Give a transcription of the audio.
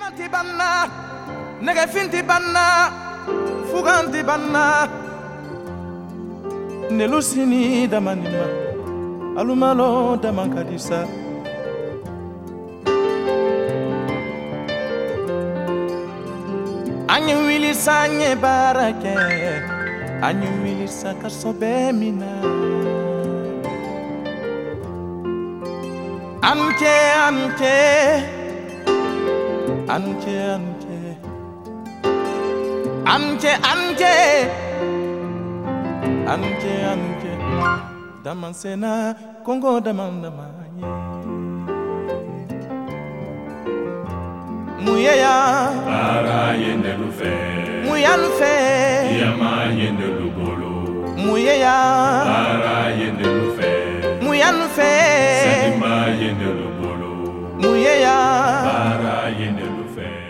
Yanti banna, nege finti banna, fuganti banna. Nelusini damanima, alumalo damankadisa. Anyu wili sanye barake, anyu wili sakasobe mina. Anke, anke, anke, anke, anke, anke, anke, anke. Damansena Congo damandamanye. Muyeya para yende lufe, muya lufe, yama yende lubolo. muyeya Para yende lufe, muya lufe, sedima yende lubolo. muyeya Para yende lufe.